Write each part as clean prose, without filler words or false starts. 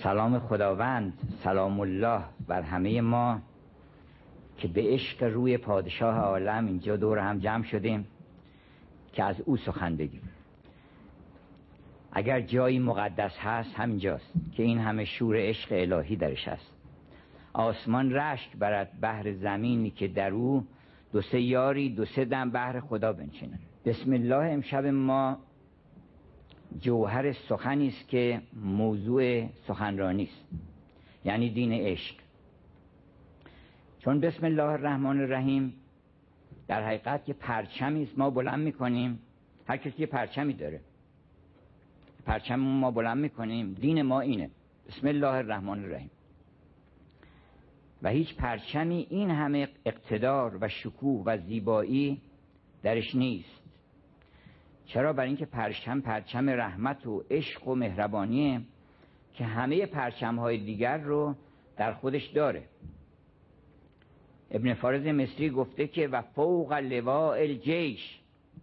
سلام خداوند، سلام الله بر همه ما که به عشق روی پادشاه عالم اینجا دور هم جمع شدیم که از او سخن بگیم. اگر جایی مقدس هست همینجاست که این همه شور عشق الهی درش هست. آسمان رشک برد بحر زمینی که در او دو سه یاری دو سه دم بحر خدا بنشینند. بسم الله. امشب ما جوهر سخنی است که موضوع سخنرانی است، یعنی دین عشق. چون بسم الله الرحمن الرحیم در حقیقت که پرچمی است ما بلند میکنیم. هر کسی پرچمی داره، پرچم ما بلند میکنیم. دین ما اینه، بسم الله الرحمن الرحیم. و هیچ پرچمی این همه اقتدار و شکوه و زیبایی درش نیست. چرا؟ برای اینکه پرچم رحمت و عشق و مهربانیه که همه پرچم‌های دیگر رو در خودش داره. ابن فارض مصری گفته که و فوق لواء الجیش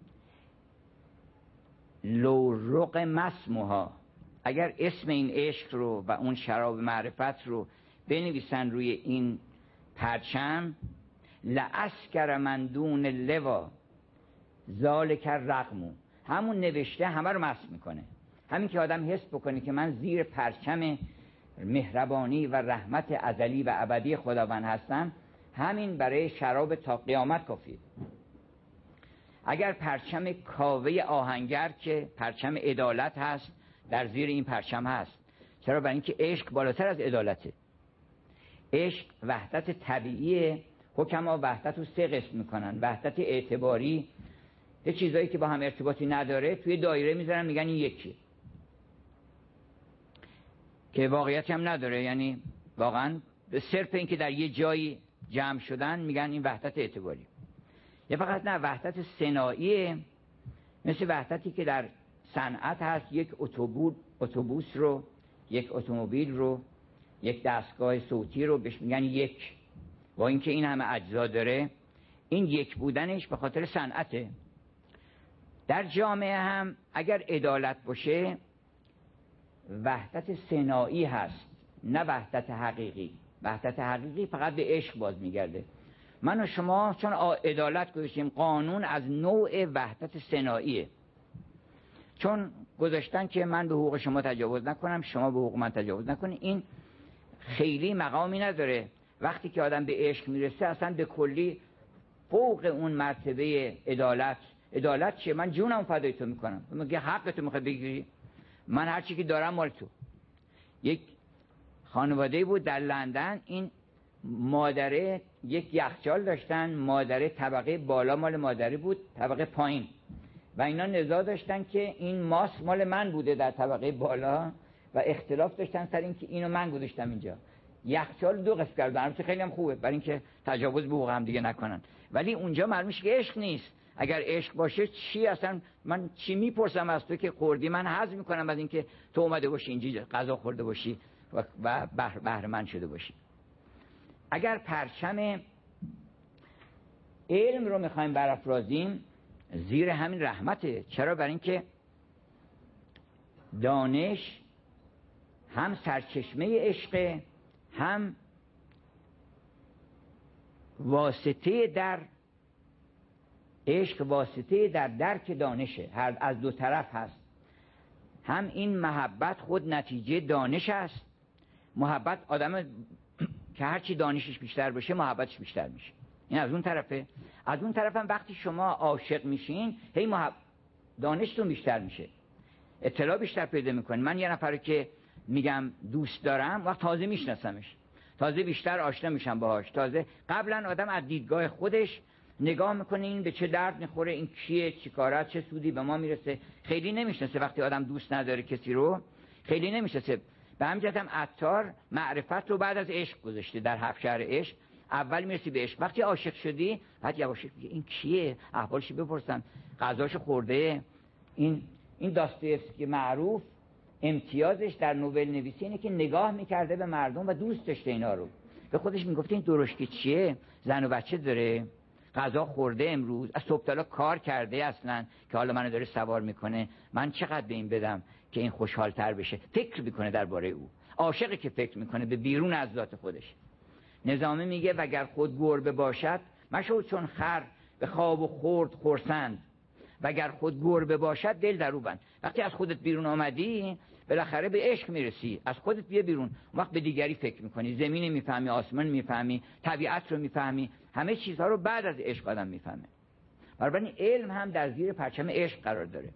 لو رقم اسمها، اگر اسم این عشق رو و اون شراب معرفت رو بنویسن روی این پرچم، لاسکر من دون لوا ذالک الرقم، همون نوشته همه رو مست میکنه. همین که آدم حس بکنه که من زیر پرچم مهربانی و رحمت ازلی و ابدی خداوند هستم، همین برای شراب تا قیامت کافیه. اگر پرچم کاوه آهنگر که پرچم عدالت هست در زیر این پرچم هست. چرا؟ برای اینکه عشق بالاتر از عدالته. عشق وحدت طبیعیه. حکما وحدت رو سه قسم میکنن: وحدت اعتباری، یه چیزایی که با هم ارتباطی نداره توی دایره میذارن میگن این یکی، که واقعیت هم نداره. یعنی واقعا به صرف این که در یه جایی جمع شدن میگن این وحدت اعتباری. یا فقط نه، وحدت صناعیه، مثل وحدتی که در صنعت هست. یک اتوبوس رو، یک اتومبیل رو، یک دستگاه صوتی رو بهش میگن یک. با اینکه این همه اجزا داره، این یک بودنش به خاطر صنعته. در جامعه هم اگر عدالت باشه وحدت صناعی هست، نه وحدت حقیقی. وحدت حقیقی فقط به عشق باز میگرده. من و شما چون عدالت گذاشتیم، قانون از نوع وحدت صناعیه. چون گذاشتن که من به حقوق شما تجاوز نکنم، شما به حقوق من تجاوز نکنید، این خیلی مقامی نداره. وقتی که آدم به عشق میرسه اصلا به کلی فوق اون مرتبه عدالت چیه؟ من جونم فدای تو میکنم، میگه حق تو میخوای بگیری، من هر چی که دارم مال تو. یک خانواده بود در لندن، این مادره یک یخچال داشتن، مادره طبقه بالا مال مادری بود، طبقه پایین، و اینا نزاع داشتن که این ماست مال من بوده در طبقه بالا، و اختلاف داشتن سر این که اینو من گذاشتم اینجا. یخچال دو قسم کردن، البته خیلی هم خوبه برای اینکه تجاوز به حقوق هم دیگه نکنن، ولی اونجا معلوم میشه که عشق نیست. اگر عشق باشه چی اصلا؟ من چی میپرسم از تو که خوردی؟ من حظ میکنم از اینکه تو اومده باشی اینجا غذا خورده باشی و بهره مند شده باشی. اگر پرچم علم رو میخوایم برافرازیم، زیر همین رحمته. چرا؟ برای اینکه دانش هم سرچشمه عشق، هم واسطه در عشق، واسطه در درک دانشه. هر از دو طرف هست. هم این محبت خود نتیجه دانش است. محبت آدم که هرچی دانشش بیشتر باشه محبتش بیشتر میشه. این از اون طرفه. از اون طرف هم وقتی شما عاشق میشین، هی دانشتون بیشتر میشه، اطلاع بیشتر پیدا میکنین. من یه نفر که میگم دوست دارم، وقت تازه میشناسمش، تازه بیشتر آشنا میشم باهاش. تازه قبلا آدم از دیدگاه خودش نگاه میکنه این به چه درد میخوره، این کیه، چی کاره، چه سودی به ما میرسه. خیلی نمیشناسه. وقتی آدم دوست نداره کسی رو خیلی نمیشناسه. به همین جهت هم عطار معرفت رو بعد از عشق گذاشته در 7 شهر عشق. اول میرسی به عشق، وقتی عاشق شدی بعد یواشکی این کیه، احوالش بپرسن، غذاشو خورده. این داستایوفسکی معروف امتیازش در نوبل نویسی اینه که نگاه میکرده به مردم و دوست داشته اینا رو. به خودش میگفته این درشتی چیه، زن و بچه داره، غذا خورده، امروز از صبح تا حالا کار کرده اصلا که حالا منو داره سوار میکنه، من چقدر به این بدم که این خوشحالتر بشه، فکر میکنه درباره او. عاشقی که فکر میکنه به بیرون از ذات خودش. نظامی میگه وگر خود گربه باشد مشو چون خر به خواب و خورد خرسند، وگر خود گربه باشد دل در او بند. وقتی از خودت بیرون آمدی بالاخره به عشق میرسی، از خودت بیا بیرون، اون وقت به دیگری فکر میکنی، زمین میفهمی، آسمان میفهمی، طبیعت رو میفهمی، همه چیزها رو بعد از عشق آدم میفهمه. بنابراین علم هم در زیر پرچم عشق قرار داره.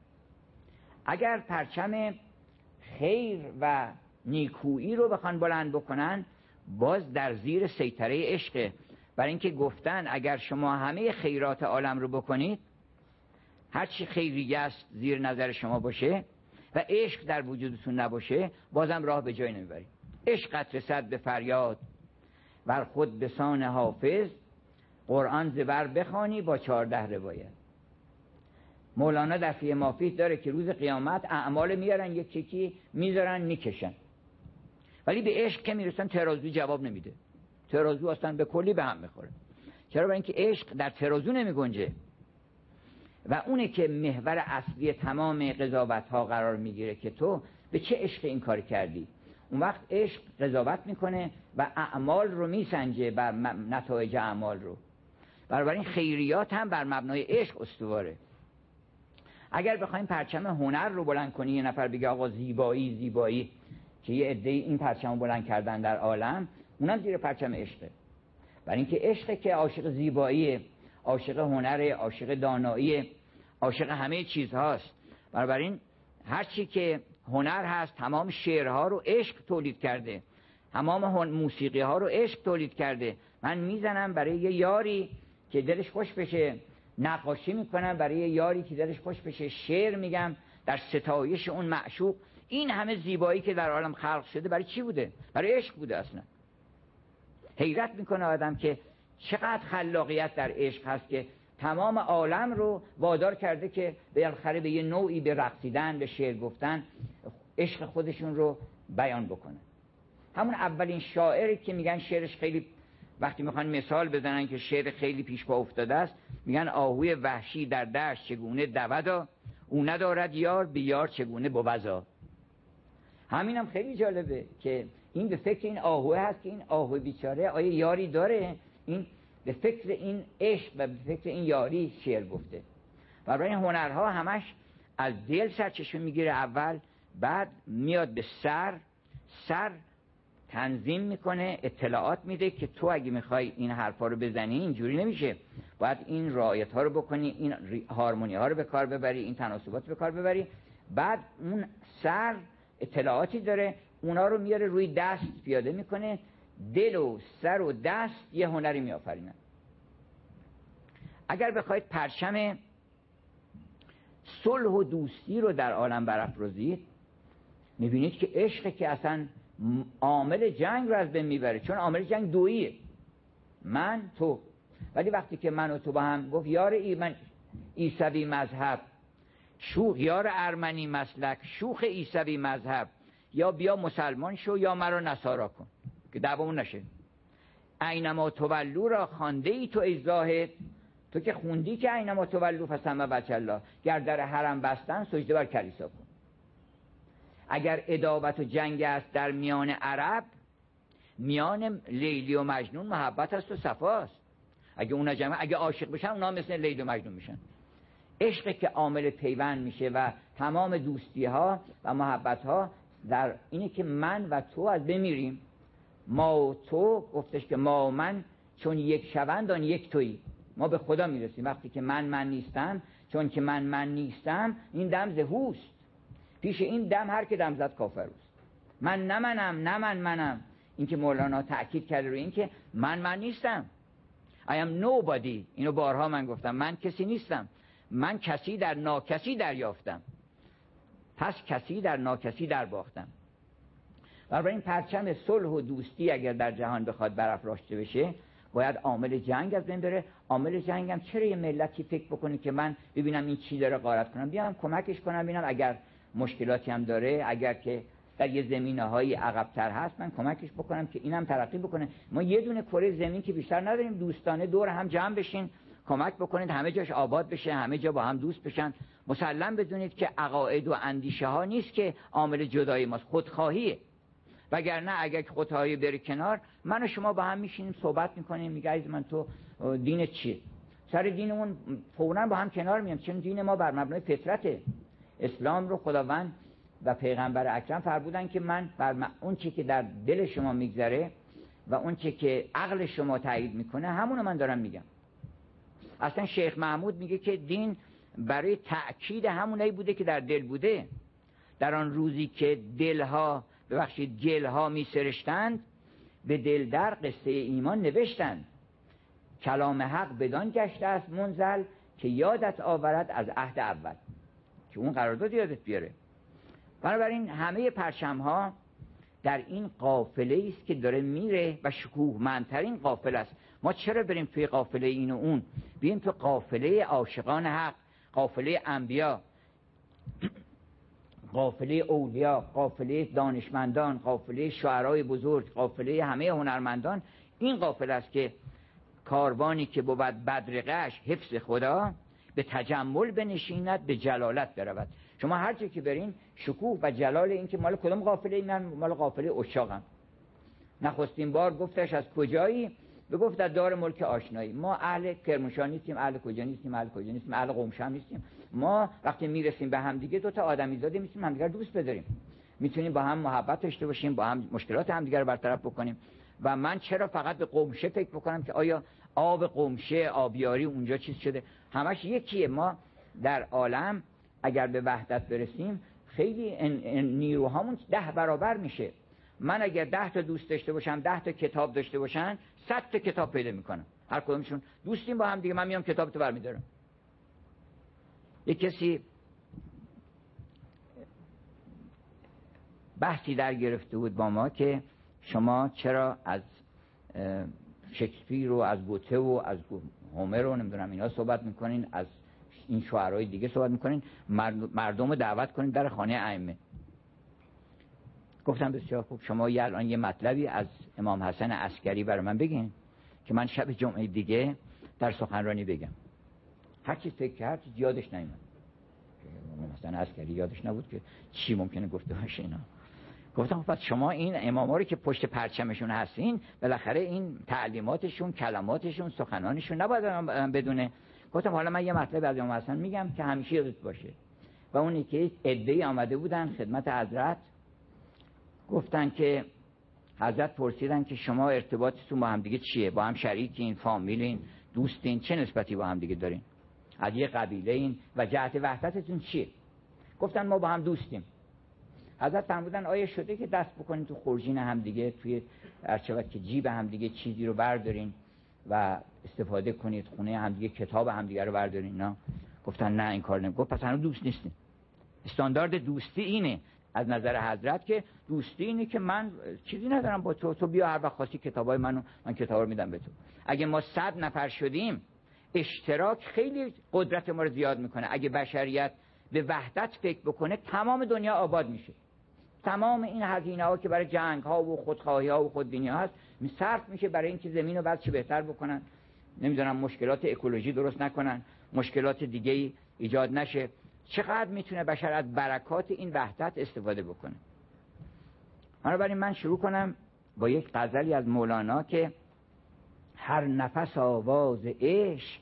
اگر پرچم خیر و نیکویی رو بخوان بلند بکنن، باز در زیر سیطره عشقه. برای اینکه گفتن اگر شما همه خیرات عالم رو بکنید، هر چی خیریه است زیر نظر شما باشه و عشق در وجودتون نباشه، بازم راه به جای نمیبرید. عشقت رسد به فریاد ور خود به سان حافظ، قرآن زبر بخوانی با 14 روایت. مولانا در فیه مافید داره که روز قیامت اعمال میارن یک چکی میذارن میکشن، ولی به عشق که میرسن ترازو جواب نمیده، ترازو اصلا به کلی به هم میخوره. چرا؟ برای اینکه عشق در ترازو نمیگنجه و اونه که محور اصلی تمام قضاوت ها قرار میگیره که تو به چه عشق این کار کردی. اون وقت عشق قضاوت میکنه و اعمال رو میسنجه بر نتایج اعمال رو. بنابراین خیریات هم بر مبنای عشق استواره. اگر بخوایم پرچم هنر رو بلند کنی، یه نفر بگه آقا زیبایی زیبایی، که یه عده این پرچم رو بلند کردن در عالم، اونم زیر پرچم عشقه. برای اینکه عشقه که عاشق زیبایی، عاشق هنر، عاشق دانایی، عاشق همه چیز هاست. بنابراین هر چی که هنر هست، تمام شعرها رو عشق تولید کرده، تمام موسیقی ها رو عشق تولید کرده. من میزنم برای یه یاری که دلش خوش بشه، نقاشی میکنم برای یه یاری که دلش خوش بشه، شعر میگم در ستایش اون معشوق. این همه زیبایی که در عالم خلق شده برای چی بوده؟ برای عشق بوده. اصلا حیرت میکنه آدم که چقدر خلاقیت در عشق هست که تمام عالم رو وادار کرده که بالاخره به یه نوعی به رقصیدن، به شعر گفتن، عشق خودشون رو بیان بکنه. همون اولین شاعری که میگن شعرش خیلی، وقتی میخوان مثال بزنن که شعر خیلی پیش پا افتاده است، میگن آهوی وحشی در دشت چگونه دودا، او ندارد یار به یار چگونه بوزا. همینم خیلی جالبه که این به فکر این آهوه هست که این آهوه بیچاره آیا یاری داره. این به فکر این عشق و به فکر این یاری شعر گفته. و برای این هنرها همش از دل سرچشمه میگیره اول، بعد میاد به سر تنظیم میکنه، اطلاعات میده که تو اگه میخوای این حرفا رو بزنی اینجوری نمیشه، باید این رعایت ها رو بکنی، این هارمونی ها رو به کار ببری، این تناسبات رو به کار ببری. بعد اون سر اطلاعاتی داره، اونا رو میاره روی دست پیاده میکنه، دل و سر و دست یه هنری میآفرینن. اگر بخواید پرچم صلح و دوستی رو در عالم برافرازید، میبینید که عشق که اصلا عامل جنگ رو از بین میبره، چون عامل جنگ دوییه، من تو. ولی وقتی که من و تو با هم گفت یار من عیسوی مذهب شوخ، یار ارمنی مسلک شوخ عیسوی مذهب، یا بیا مسلمان شو یا مرا نصارا کن که دعوامون نشه. اینما تولو را خوانده ای تو ای زاهد، تو که خوندی که اینما تولو فثم وجه الله، گر در حرم بستن سجده بر کلیسا کن. اگر عداوت و جنگ است در میان عرب، میان لیلی و مجنون محبت است و صفاست. اگه اونا جمع، اگه عاشق بشن اونا مثل لیلی و مجنون میشن. عشق که عامل پیوند میشه و تمام دوستی ها و محبت ها در اینه که من و تو از بمیریم. ما و تو گفتش که ما و من چون یک شوند آن یک تویی. ما به خدا میرسیم وقتی که من نیستم، چون که من نیستم. این دم زهوست، پیش این دم هر که دم زد کافروست. من نه منم. این که مولانا تأکید کرده روی این که من نیستم. I am nobody. اینو بارها من گفتم، من کسی نیستم، من کسی در ناکسی دریافتم، پس کسی در ناکسی در باختم. برای این پرچم صلح و دوستی اگر در جهان بخواد برافراشته بشه، باید عامل جنگ از بین بره. عامل جنگ هم چرا یه ملتی فکر بکنه که من ببینم این چی داره غارت کنم، بیام کمکش کنم، ببینم اگر مشکلاتی هم داره، اگر که در یه زمینه‌های عقب‌تر هست من کمکش بکنم که اینم ترقی بکنه. ما یه دونه کره زمین که بیشتر نداریم، دوستانه دور هم جمع بشین کمک بکنید همه جاش آباد بشه، همه جا با هم دوست بشن. مسلم بدونید که عقاید و اندیشه ها نیست که عامل جدایی ماست، خودخواهیه. وگرنه اگر خودخواهی بره کنار، من و شما با هم میشینیم صحبت میکنیم، میگه عزیز من تو دینت چیه؟ سر دینمون فوراً با هم کنار میام، چون دین ما بر مبنای فطرته. اسلام رو خداوند و پیغمبر اکرم فرمودن که من بر اون چی که در دل شما میگذره و اون چی که عقل شما تایید میکنه همونو من دارم میگم. اصلا شیخ محمود میگه که دین برای تأکید همونایی بوده که در دل بوده. در آن روزی که دلها ببخشید گلها میسرشتند، به دل در قصه ایمان نوشتند. کلام حق بدان گشته است منزل، که یادت آورد از عهد اول، که اون قرارداد یادت بیاره. بنابراین همه پرچم ها در این قافله است که داره میره و شکوهمندترین قافله است. ما چرا بریم توی قافله این و اون؟ بیایم تو قافله عاشقان حق، قافله انبیا، قافله اولیا، قافله دانشمندان، قافله شعرای بزرگ، قافله همه هنرمندان. این قافله است که کاروانی که بود بدرقه‌اش حفظ خدا، به تجمل بنشیند به جلالت برود. شما هر جا که برین شکوه و جلال این که مال کدوم قافله؟ من مال قافله عشاقم. نخستین بار گفتش از کجایی؟ بگفت در دار ملک آشنایی. ما اهل کرمانشاه نیستیم، اهل کجا نیستیم، اهل کجا نیستیم، اهل قمشم نیستیم. ما وقتی میرسیم به هم دیگه، دو تا آدمیزاده میتونیم همدیگر دوست بداریم، میتونیم با هم محبت داشته باشیم، با هم مشکلات همدیگر رو برطرف بکنیم. و من چرا فقط به قمشه فکر بکنم که آیا آب قمشه آبیاری اونجا چیز شده؟ همش یکیه. ما در عالم اگر به وحدت برسیم خیلی نیروهامون 10 برابر میشه. من اگر 10 تا دوست داشته باشم، 10 تا کتاب داشته باشن، 100 تا کتاب پیدا میکنم. هر کدومشون دوستیم با هم دیگه، من میام کتاب تو برمیدارم. یک کسی بحثی در گرفته بود با ما که شما چرا از شکسپیر و از گوته و از هومر و نمیدونم اینا صحبت میکنین، از این شاعرای دیگه صحبت میکنین، مردم رو دعوت کنین در خانه ائمه. گفتم بسیار خوب، شما الان یه مطلبی از امام حسن عسکری برای من بگین که من شب جمعه دیگه در سخنرانی بگم. هر چی فکر کرد یادش نمیاد. امام حسن عسکری یادش نبود که چی ممکنه گفته باشه اینا. گفتم خب شما این اماما رو که پشت پرچمشون هستین، بالاخره این تعلیماتشون، کلماتشون، سخنانشون نباید بدونه. گفتم حالا من یه مطلب از امام حسن میگم که همیشه یادت باشه. و اونی که عده‌ای آمده بودن خدمت حضرت، گفتن که حضرت پرسیدن که شما ارتباطتون با هم دیگه چیه؟ با هم شریکین، فامیلین، دوستین، چه نسبتی با هم دیگه دارین؟ از یه قبیله این و جهت وحدتتون چیه؟ گفتن ما با هم دوستیم. حضرت فرمودن آیا شده که دست بکنین تو خورجین هم دیگه، توی ارچوت که جیب هم دیگه چیزی رو بردارین و استفاده کنید، خونه هم دیگه کتاب هم دیگه رو بردارین؟ نه. گفتن نه این کار نمی‌کنیم. گفت پس هنوز دوست نیستیم. استاندارد دوستی اینه از نظر حضرت، که دوستی اینه که من چیزی ندارم با تو بیا هر وقت خواستی کتابای من کتابا رو میدم به تو. اگه ما 100 نفر شدیم، اشتراک خیلی قدرت ما رو زیاد میکنه. اگه بشریت به وحدت فکر بکنه، تمام دنیا آباد میشه. تمام این هزینه ها که برای جنگ ها و خودخواهی ها و خودبینی ها هست صرف میشه برای اینکه زمین رو بعد چه بهتر بکنن، نمیدونم مشکلات اکولوژی درست نکنن، مشکلات دیگه ای ایجاد نشه. چقدر میتونه بشر از برکات این وحدت استفاده بکنه. بنابراین من شروع کنم با یک غزلی از مولانا که هر نفس آواز عشق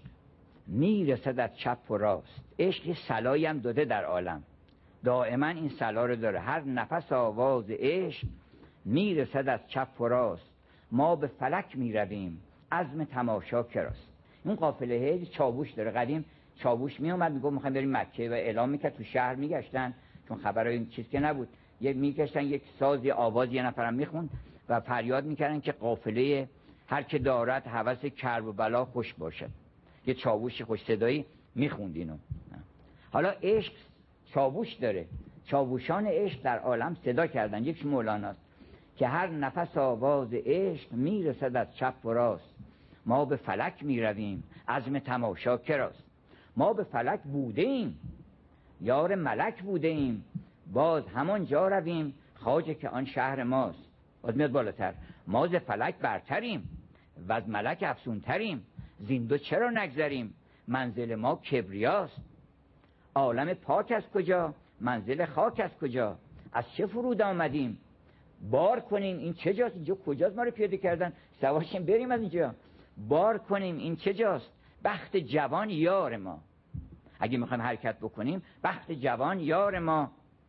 میرسد از چپ و راست. عشق یه صلایی هم داده در عالم، دائما این صلا رو داره. هر نفس آواز عشق میرسد از چپ و راست، ما به فلک میرویم عزم تماشا کراست. این قافله چاووش داره. قدیم چاووش میومد میگفت میخوایم بریم مکه و اعلام میکرد، تو شهر میگشتن، چون خبر این چیز که نبود، میگشتن یک سازی آواز یه نفرم میخوند و فریاد میکردن که قافله هر که دارد هوس کرب و بلا خوش باشد. یه چاووش خوش صدایی میخوند اینو. حالا عشق چاووش داره، چاووشان عشق در عالم صدا کردن. یک مولاناست که هر نفس آواز عشق میرسد از چپ و راست، ما به فلک میرویم عزم تماشا کراست. ما به فلک بوده ایم یار ملک بوده ایم، باز همان جا رویم خواجه که آن شهر ماست. باز میاد بالاتر، ما ز فلک برتریم و از ملک افزونتریم، زیندو چرا نگذریم؟ منزل ما کبریاست. عالم پاک از کجا؟ منزل خاک از کجا؟ از چه فرود آمدیم؟ بار کنیم این چه جاست؟ اینجا کجاست؟ ما رو پیاده کردن، سوارشیم بریم از اینجا. بار کنیم این چه جاست؟ بخت جوان یار ما. اگه میخوایم حرکت بکنیم، بخت جوان یار ما.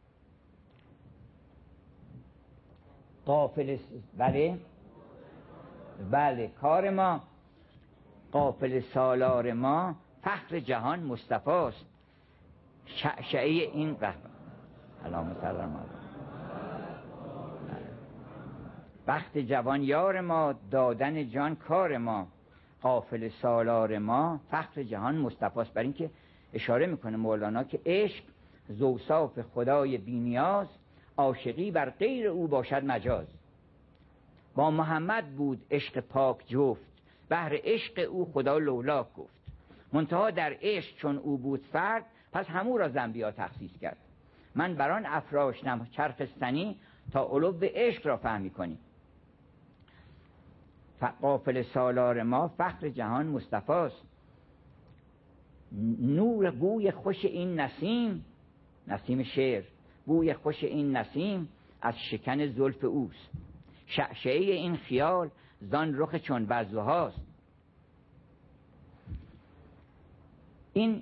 قافل بله کار ما، قافل سالار ما، فخر جهان مصطفاست. شعشعه این رهبر اللهم صل علی محمد. بخت جوان یار ما، دادن جان کار ما، قافل سالار ما، فخر جهان مصطفاست. برای اینکه اشاره میکنه مولانا که عشق زوصاف خدای بی‌نیاز، عاشقی بر غیر او باشد مجاز. با محمد بود عشق پاک جفت، بهر عشق او خدا لولا گفت. منتها در عشق چون او بود فرد، پس همو را زنبیا تخصیص کرد. من بران افراشتم چرخ سنی، تا علو عشق را فهمی کنی. قافل سالار ما، فخر جهان مصطفاست. نور بوی خوش این نسیم، نسیم شعر، بوی خوش این نسیم از شکن زلف اوست. شعشعه این خیال زان رخ چون بزوهاست. این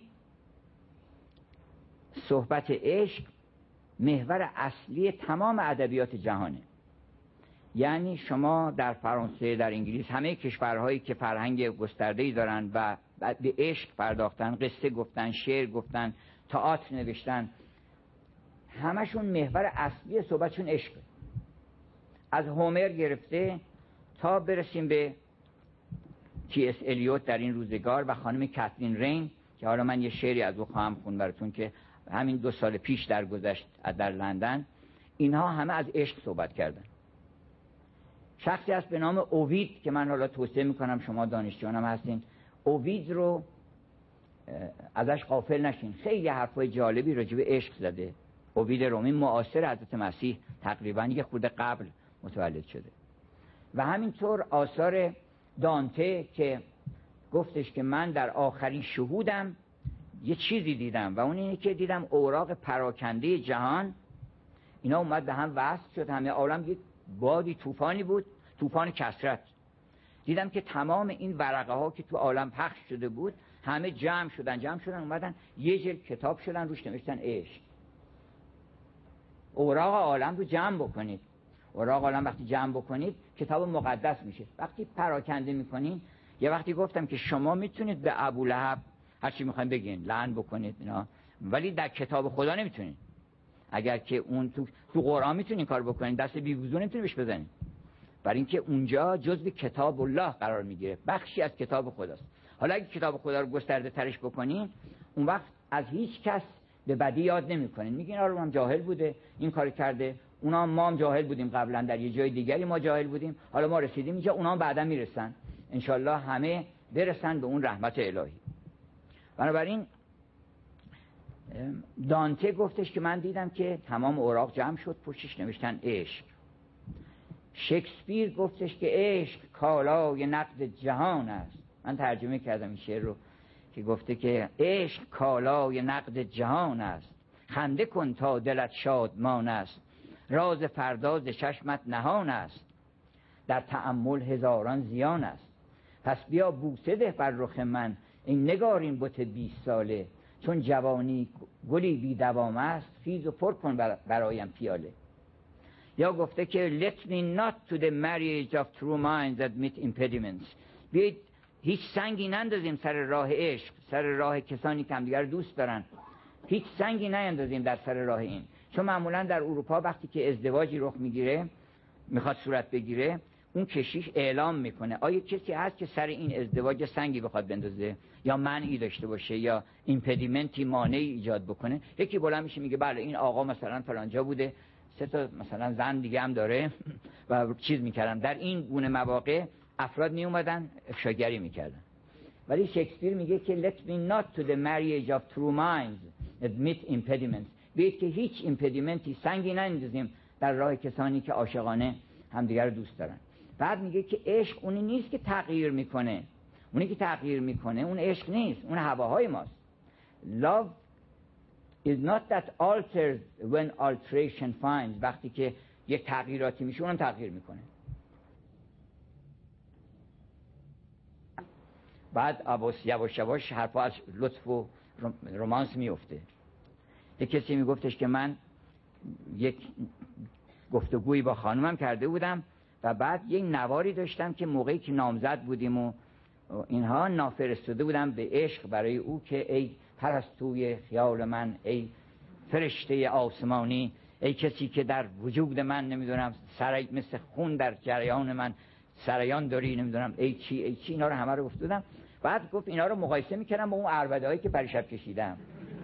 صحبت عشق محور اصلی تمام ادبیات جهانه. یعنی شما در فرانسه، در انگلیس، همه کشورهایی که فرهنگ گسترده‌ای دارن و به عشق پرداختن، قصه گفتن، شعر گفتن، تئاتر نوشتن، همشون محور اصلی صحبتشون عشقه. از هومر گرفته تا برسیم به تی.اس. الیوت در این روزگار و خانم کاترین رین که حالا من یه شعری از او خواهم خوند براتون که همین 2 سال پیش درگذشت در لندن. اینها همه از عشق صحبت کردن. شخصی هست به نام اووید که من حالا توصیه میکنم شما دانشجویانم هستین، اووید رو ازش غافل نشین. خیلی حرفای جالبی راجع به عشق زده. اووید رومی معاصر حضرت مسیح، تقریبا یه خورده قبل متولد شده. و همینطور آثار دانته که گفتش که من در آخرین شهودم یه چیزی دیدم و اون اینه که دیدم اوراق پراکنده جهان اینا اومد به هم وصل شد. همه عالم یک بادی طوفانی بود، طوفان کثرت. دیدم که تمام این ورقه ها که تو عالم پخش شده بود همه جمع شدن اومدن یه جلد کتاب شدن، روش نوشتن عشق. اوراق عالم رو جمع بکنید. اوراق عالم وقتی جمع بکنید کتاب مقدس میشه. وقتی پراکنده میکنین، یه وقتی گفتم که شما میتونید به ابولهب هر چی میخواین بگین، لعن بکنید اینا، ولی در کتاب خدا نمیتونید. اگر که اون تو قرآن میتونین کار بکنین، دست بیوزو نمیتونین بهش بزنین، برای اینکه اونجا جزء کتاب الله قرار میگیره، بخشی از کتاب خداست. حالا اگه کتاب خدا رو گسترده ترش بکنین، اون وقت از هیچ کس به بدی یاد نمیکنین. میگین آره اونم جاهل بوده این کار کرده، اونا ما هم جاهل بودیم قبلا، در یه جای دیگری ما جاهل بودیم، حالا ما رسیدیم اینجا، اونا هم بعدا میرسن. انشالله همه برسن به اون رحمت الهی. بنابراین دانته گفتش که من دیدم که تمام اوراق جمع شد، پشتش نوشتن عشق. شکسپیر گفتش که عشق کالای نقد جهان است. من ترجمه کردم این شعر رو که گفته که عشق کالای نقد جهان است، خنده کن تا دلت شادمان است، راز فردا ز چشمت نهان است، در تأمل هزاران زیان است. پس بیا بوسه ده بر رخ من، این نگارین بت 20 ساله، چون جوانی گلی بی دوام است، خیز و پر کن برایم پیاله. یا گفته که let me not to the marriage of true minds admit impediments. بیایید هیچ سنگی نندازیم سر راه عشق، سر راه کسانی که همدیگر دوست دارن، هیچ سنگی نیندازیم در سر راه این. چون معمولا در اروپا وقتی که ازدواجی رخ میگیره، میخواد صورت بگیره، اون کشیش اعلام میکنه آیا کسی هست که سر این ازدواج سنگی بخواد بندازه یا منعی داشته باشه یا ایمپدیمنتی، مانعی ایجاد بکنه. یکی بلند میشه میگه بله این آقا مثلا فلانجا بوده، 3 تا مثلا زن دیگه هم داره و چیز میکردن. در این گونه مواقع افراد میومدن افشاگری میکردن. ولی شکسپیر میگه که let me not to the marriage of true minds admit impediments. بیایید که هیچ ایمپدیمنتی، سنگی نندازیم در راه کسانی که عاشقانه همدیگر رو دوست دارن. بعد میگه که عشق اونی نیست که تغییر میکنه، اونی که تغییر میکنه اون عشق نیست، اون هواهای ماست. love is not that alters when alteration finds. وقتی که یک تغییراتی میشه اونم تغییر میکنه. بعد یواش یواش حرفا از لطف و رومانس میفته. یک کسی میگفتش که من یک گفتگویی با خانومم کرده بودم و بعد یک نواری داشتم که موقعی که نامزد بودیم و اینها نافرستاده بودم به عشق برای او که ای پرستوی خیال من، ای فرشته آسمانی، ای کسی که در وجود من نمیدونم مثل خون در جریان من سریان داری، نمیدونم ای چی اینا رو همه رو گفتم. بعد گفت اینا رو مقایسه میکردم با اون عربده‌هایی که پریشب کشیدم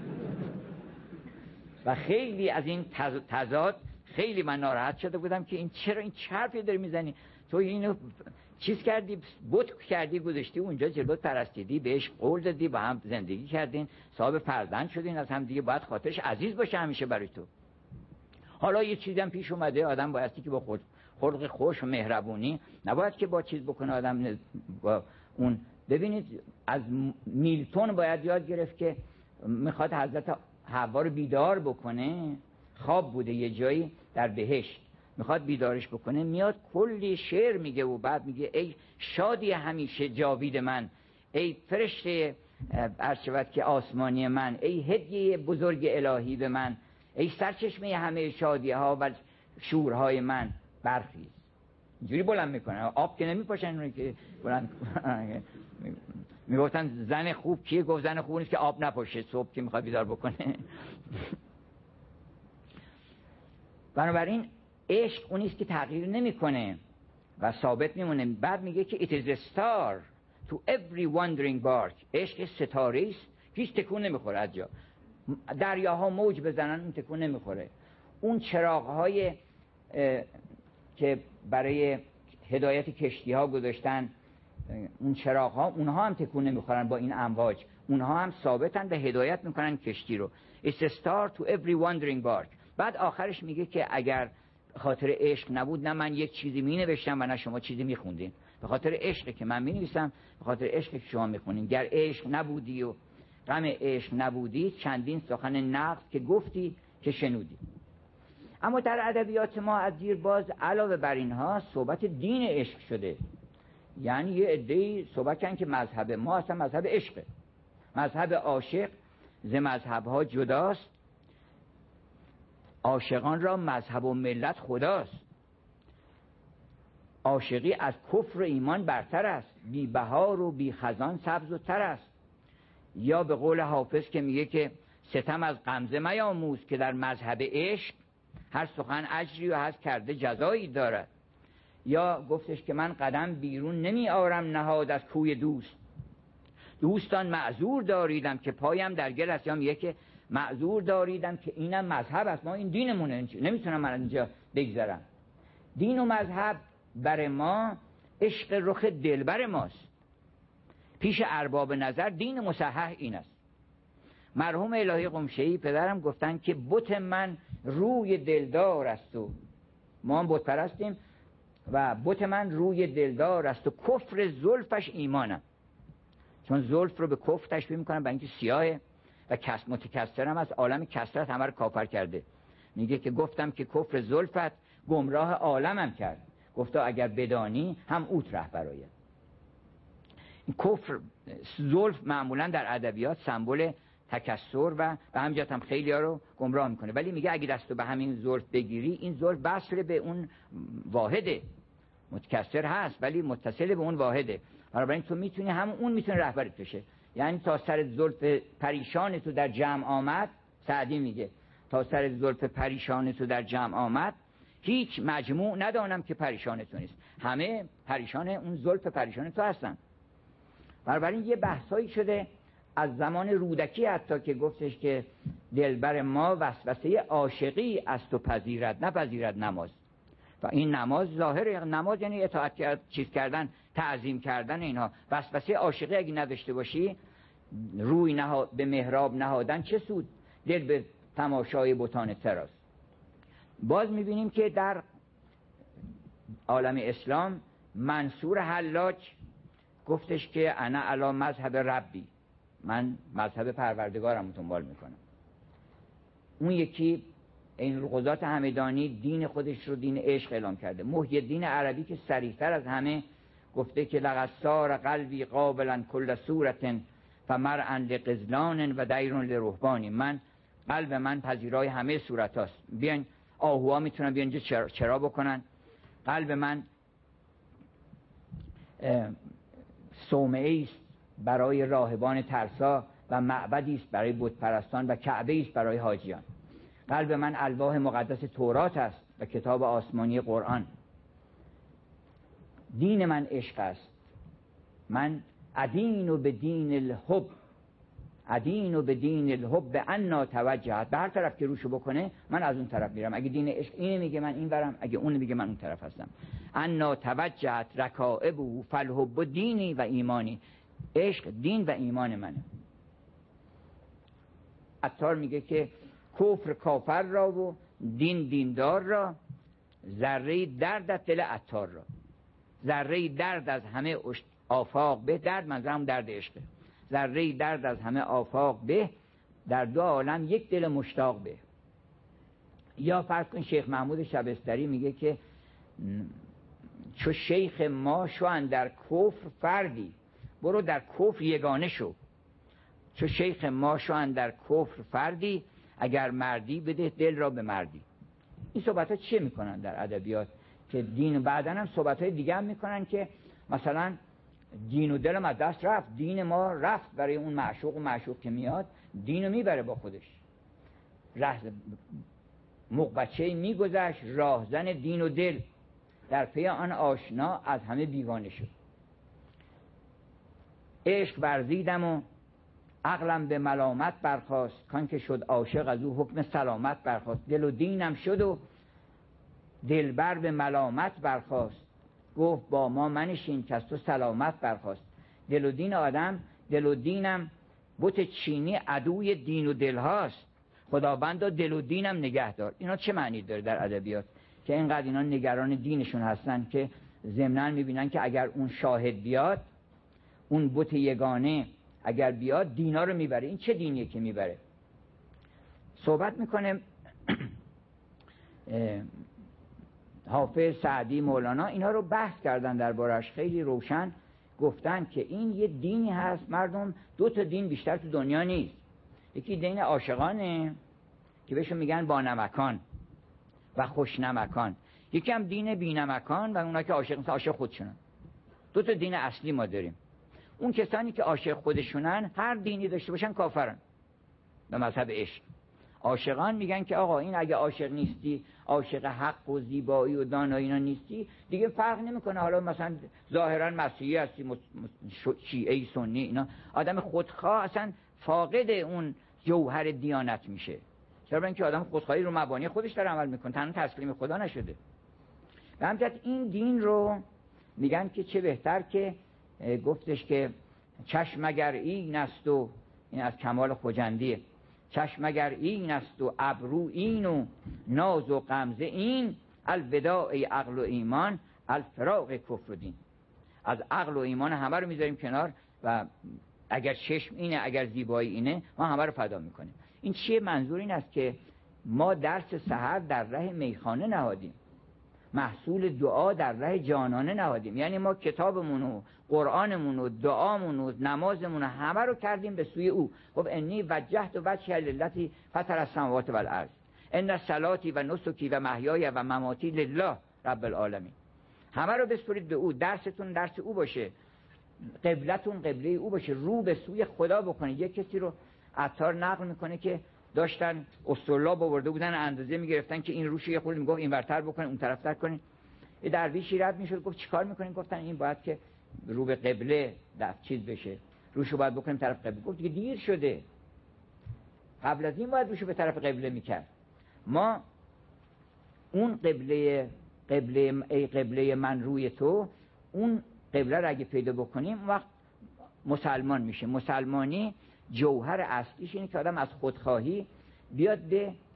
و خیلی از این تضاد خیلی من ناراحت شده بودم که این چرا این حرفی داری میزنی؟ تو اینو چیز کردی، بت کردی، گذاشتی اونجا جلوت پرستیدی، بهش قول دادی، با هم زندگی کردین، صاحب فرزند شدین، از هم دیگه باید خاطرش عزیز باشه همیشه برای تو. حالا یه چیزی هم پیش اومده، آدم بایستی که با خلق خوش و مهربونی نباید که با چیز بکنه آدم با اون. ببینید از میلتون باید یاد گرفت که میخواد حضرت حوا رو بیدار بکنه، خواب بوده یه جایی در بهشت، میخواد بیدارش بکنه، میاد کلی شعر میگه و بعد میگه ای شادی همیشه جاوید من، ای فرشته عرشبت که آسمانی من، ای هدیه بزرگ الهی به من، ای سرچشمه همه شادی ها و شورهای من، برخیز. اینجوری بلند میکنه، آب که نمیپاشن اونی که بلند میگفتن زن خوب کیه؟ گفت زن خوب نیست که آب نپاشه صبح که میخواد بیدار بکنه. بنابراین عشق اونیست که تغییر نمیکنه و ثابت میمونه. بعد میگه که it is a star to every wandering bark. عشق ستاره است، هیچ تکون نمیخوره از جا. دریاها موج بزنن اون تکون نمیخوره. اون چراغ‌های که برای هدایت کشتی ها گذاشتن، اون چراغ ها اونها هم تکون نمیخورن با این امواج، اونها هم ثابتن به هدایت میکنن کشتی رو. It's a star to every wandering bark. بعد آخرش میگه که اگر خاطر عشق نبود نه من یک چیزی می نوشتم و نه شما چیزی میخوندین. به خاطر عشق که من می نویسم، به خاطر عشق که شما میخونین. گر عشق نبودی و غم عشق نبودی، چندین سخن نقد که گفتی که شنودی. اما در ادبیات ما از دیر باز علاوه بر اینها صحبت دین عشق شده. یعنی یه عده‌ای صحبت کردن که مذهب ما اصلا مذهب عشقه، مذهب عاشق ز مذهب‌ها جداست، عاشقان را مذهب و ملت خداست، عاشقی از کفر و ایمان برتر است، بی بهار و بی خزان سبز و تر است. یا به قول حافظ که میگه که ستم از غمزه میاموز که در مذهب عشق هر سخن اجری و هر کرده جزایی دارد. یا گفتش که من قدم بیرون نمی آرم نهاد از کوی دوست، دوستان معذور داریدم که پایم در گل است. یا میگه که معذور داریدم که اینم مذهب است، ما این دینمونه، نمیتونم من اینجا بگذارم. دین و مذهب بر ما عشق رخ دلبر ماست. پیش ارباب نظر دین مصحح این است. مرحوم الهی قمشه‌ای پدرم گفتن که بت من روی دلدار است و ما هم بت پرستیم و بت من روی دلدار است و کفر زلفش ایمانم. چون زلف رو به کفر تشبیه میکنن برای اینکه سیاهه و متکثرم از عالم کثرت همه رو کافر کرده. میگه که گفتم که کفر زلفت گمراه عالمم کرد، گفتا اگر بدانی هم اوت ره برآید. این کفر زلف معمولا در ادبیات سمبل تکثر و به همین جهت هم خیلی ها رو گمراه میکنه. ولی میگه اگه دستو به همین زلف بگیری، این زلف وصل به اون واحده، متکثر هست ولی متصل به اون واحده. بنابراین تو میتونی هم اون میتونه رهبرت بشه. یعنی تا سر زلف پریشان تو در جمع آمد، سعدی میگه تا سر زلف پریشان تو در جمع آمد، هیچ مجموع ندانم که پریشان تو نیست. همه پریشان اون زلف پریشان تو هستن. بنابراین یه بحثایی شده از زمان رودکی حتی که گفتش که دلبر ما وسوسه عاشقی از تو پذیرد نپذیرد نماز. و این نماز ظاهر نماز یعنی اطاعت چیز کردن، تعظیم کردن اینها. وسوسه عاشقی اگه نداشته باشی، روی به محراب نهادن چه سود؟ دل به تماشای بتان تراست. باز میبینیم که در عالم اسلام منصور حلاج گفتش که انا علی مذهب ربی، من مذهب پروردگارم رو دنبال میکنم. اون یکی این‌القضات همدانی دین خودش رو دین عشق اعلام کرده. محی الدین عربی که صریح‌تر از همه گفته که لقد صار قلبی قابلا کل صورت فمرعا لقزلان و دیر لرهبانی، من قلب من پذیرای همه صورت هاست. بیاین آهوها میتونن بیان اینجا چرا بکنن، قلب من صومعه است برای راهبان ترسا و معبدی است برای بت پرستان و کعبه است برای حاجیان. قلب من الواح مقدس تورات است و کتاب آسمانی قرآن. دین من عشق است. من ادین به دین الحب، ادین به دین الحب انا توجهت. به هر طرف که روشو بکنه من از اون طرف میرم. اگه دین عشق اینه میگه من این برم، اگه اون میگه من اون طرف هستم. انا توجهت رکائبه فالحب دینی و ایمانی. عشق دین و ایمان منه. عطار میگه که کفر کافر را و دین دیندار را، ذره درد از دل عطار را. ذره درد از همه آفاق به، درد منظورم درد عشقه، ذره درد از همه آفاق به، در دو عالم یک دل مشتاق به. یا فرض کن شیخ محمود شبستری میگه که چو شیخ ما شو اندر کفر فردی، برو در کفر یگانه شو. چو شیخ ما شو اندر کفر فردی، اگر مردی بده دل را به مردی. این صحبت ها چه میکنن در ادبیات که دین، بعدن هم صحبت های دیگه هم میکنن که مثلا دین و دلم از دست رفت، دین ما رفت برای اون معشوق و معشوق که میاد دینو میبره با خودش. مغبچه میگذشت راهزن دین و دل، در پی آن آشنا از همه بیگانه شد. عشق ورزیدم و عقلم به ملامت برخاست، کان که شد عاشق از او حکم سلامت برخاست. دل و دینم شد و دلبر به ملامت برخاست، گفت با ما منشین که از تو سلامت برخاست. دل و دین آدم، دل و دینم بت چینی عدوی دین و دل هاست، خداوندا دل و دینم نگه دار. اینا چه معنی داره در ادبیات که اینقدر اینا نگران دینشون هستن که ضمناً میبینن که اگر اون شاهد بیاد، اون بت یگانه اگر بیاد دینا رو میبره. این چه دینیه که میبره؟ صحبت میکنه حافظ، سعدی، مولانا اینا رو بحث کردن دربارش، خیلی روشن گفتن که این یه دینی هست. مردم دو تا دین بیشتر تو دنیا نیست. یکی دین عاشقانه که بهشون میگن بانمکان و خوشنمکان، یکی هم دین بینمکان و اونا که عاشق خودشونن. دو تا دین اصلی ما داریم. اون کسانی که عاشق خودشونن هر دینی داشته باشن کافرن به مذهب عشق. عاشقان میگن که آقا این اگه عاشق نیستی، عاشق حق و زیبایی و دانایی اینا نیستی، دیگه فرق نمیکنه حالا مثلا ظاهرا مسیحی هستی، شیعه، سنی، اینا آدم خودخواه اصلا فاقد اون جوهر دیانت میشه. چرا؟ اینکه آدم خودخواهی رو مبانی خودش داره عمل میکنه، تنها تسلیم خدا نشده. به همین جهت این دین رو میگن که چه بهتر که گفتش که چشم اگر این است و این از کمال خجندیه، چشم اگر این است و ابرو این و ناز و غمزه این، الوداع عقل و ایمان الفراق کفر و دین. از عقل و ایمان همه رو میذاریم کنار و اگر چشم اینه، اگر زیبایی اینه، ما همه رو فدا میکنیم. این چیه؟ منظور این است که ما درس سحر در ره میخانه نهادیم، محصول دعا در ره جانانه نهادیم. یعنی ما کتابمون و قرآنمون و دعامون و نمازمون همه رو کردیم به سوی او. خب انی وجهت وجهی للذی فطر السماوات والارض ان صلاتی و نسکی و محیای و مماتی لله رب العالمین. همه رو بسپرید به او. درستون درس او باشه، قبلتون قبله او باشه، رو به سوی خدا بکنید. یک کسی رو عطار نقل میکنه که داشتن اسطرلاب آورده بودن، اندازه میگرفتن که این روش یه خورده میگفت این ورتر بکنه اون طرفتر کنه. یه درویشی رد میشد گفت چیکار میکنین؟ گفتن این باید که رو به قبله چیز بشه، روشو باید بکنیم طرف قبله. گفت دیگه دیر شده، قبل از این باید روشو به طرف قبله میکرد. ما اون قبله من روی تو، اون قبله رو اگه پیدا بکنیم اون وقت مسلمان میشه. مسلمانی جوهر اصلیش اینه که آدم از خودخواهی بیاد به